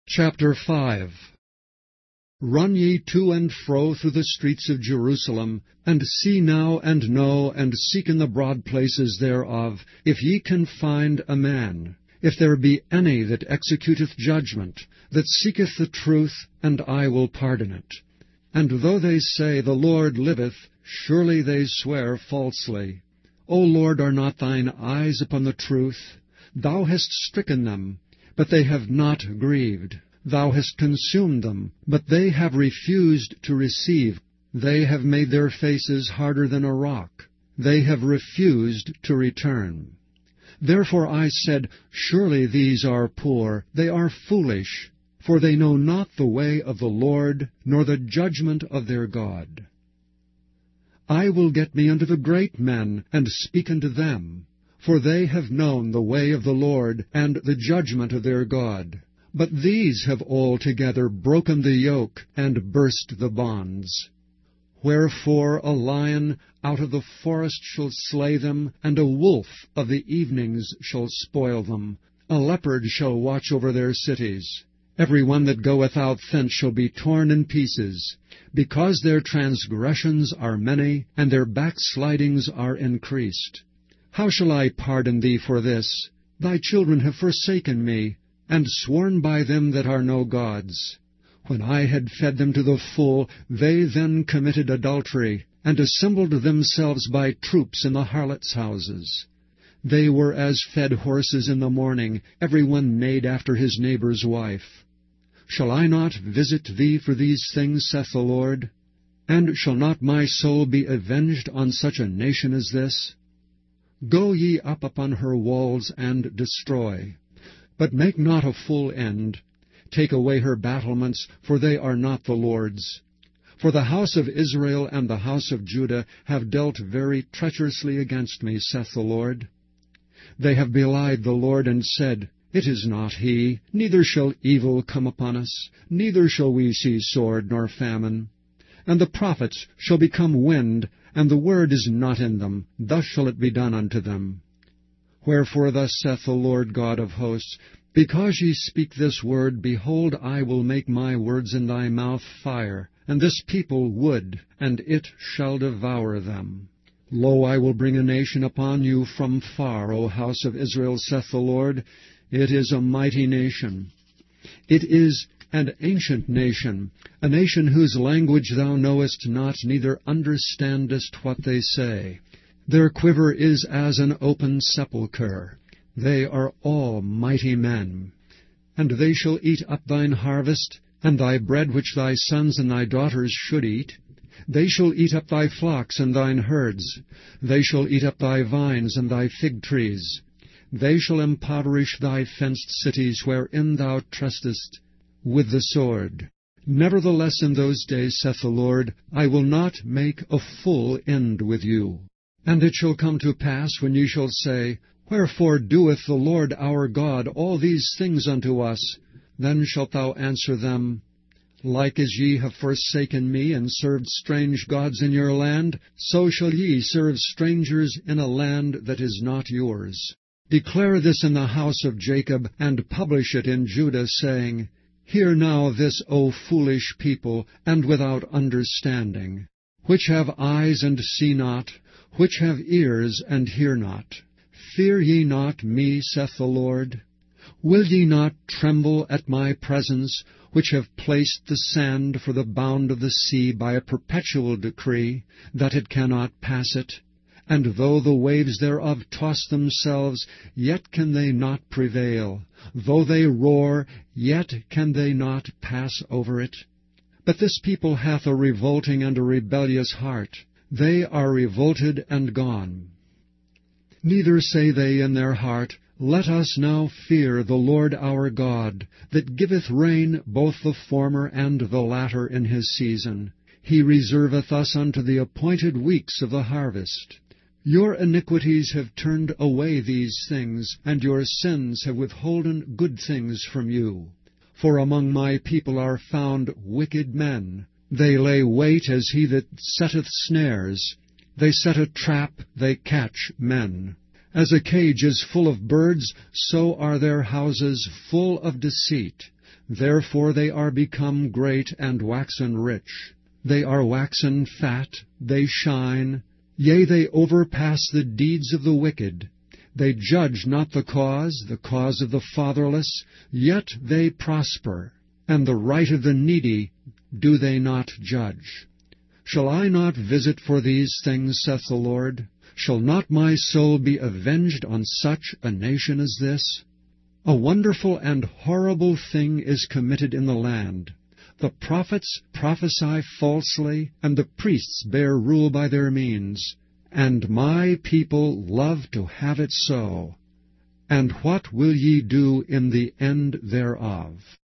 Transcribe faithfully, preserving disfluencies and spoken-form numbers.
Chapter five. Run ye to and fro through the streets of Jerusalem, and see now and know, and seek in the broad places thereof, if ye can find a man, if there be any that executeth judgment, that seeketh the truth, and I will pardon it. And though they say, The Lord liveth, surely they swear falsely. O Lord, are not thine eyes upon the truth? Thou hast stricken them, but they have not grieved. Thou hast consumed them, but they have refused to receive. They have made their faces harder than a rock. They have refused to return. Therefore I said, Surely these are poor, they are foolish, for they know not the way of the Lord, nor the judgment of their God. I will get me unto the great men, and speak unto them. For they have known the way of the Lord, and the judgment of their God. But these have altogether broken the yoke, and burst the bonds. Wherefore a lion out of the forest shall slay them, and a wolf of the evenings shall spoil them. A leopard shall watch over their cities. Every one that goeth out thence shall be torn in pieces, because their transgressions are many, and their backslidings are increased. How shall I pardon thee for this? Thy children have forsaken me, and sworn by them that are no gods. When I had fed them to the full, they then committed adultery, and assembled themselves by troops in the harlots' houses. They were as fed horses in the morning, every one neighed after his neighbor's wife. Shall I not visit thee for these things, saith the Lord? And shall not my soul be avenged on such a nation as this? Go ye up upon her walls, and destroy. But make not a full end. Take away her battlements, for they are not the Lord's. For the house of Israel and the house of Judah have dealt very treacherously against me, saith the Lord. They have belied the Lord, and said, It is not he, neither shall evil come upon us, neither shall we see sword nor famine. And the prophets shall become wind, and the word is not in them, thus shall it be done unto them. Wherefore thus saith the Lord God of hosts, Because ye speak this word, behold, I will make my words in thy mouth fire, and this people wood, and it shall devour them. Lo, I will bring a nation upon you from far, O house of Israel, saith the Lord. It is a mighty nation. It is an ancient nation, a nation whose language thou knowest not, neither understandest what they say. Their quiver is as an open sepulchre. They are all mighty men. And they shall eat up thine harvest, and thy bread which thy sons and thy daughters should eat. They shall eat up thy flocks and thine herds. They shall eat up thy vines and thy fig trees. They shall impoverish thy fenced cities wherein thou trespassest with the sword. Nevertheless in those days, saith the Lord, I will not make a full end with you. And it shall come to pass, when ye shall say, Wherefore doeth the Lord our God all these things unto us? Then shalt thou answer them, Like as ye have forsaken me, and served strange gods in your land, so shall ye serve strangers in a land that is not yours. Declare this in the house of Jacob, and publish it in Judah, saying, Hear now this, O foolish people, and without understanding, which have eyes and see not, which have ears and hear not. Fear ye not me, saith the Lord? Will ye not tremble at my presence, which have placed the sand for the bound of the sea by a perpetual decree, that it cannot pass it? And though the waves thereof toss themselves, yet can they not prevail. Though they roar, yet can they not pass over it. But this people hath a revolting and a rebellious heart. They are revolted and gone. Neither say they in their heart, Let us now fear the Lord our God, that giveth rain both the former and the latter in his season. He reserveth us unto the appointed weeks of the harvest. Your iniquities have turned away these things, and your sins have withholden good things from you. For among my people are found wicked men. They lay wait as he that setteth snares. They set a trap, they catch men. As a cage is full of birds, so are their houses full of deceit. Therefore they are become great and waxen rich. They are waxen fat, they shine. Yea, they overpass the deeds of the wicked. They judge not the cause, the cause of the fatherless, yet they prosper. And the right of the needy do they not judge. Shall I not visit for these things, saith the Lord? Shall not my soul be avenged on such a nation as this? A wonderful and horrible thing is committed in the land. The prophets prophesy falsely, and the priests bear rule by their means. And my people love to have it so. And what will ye do in the end thereof?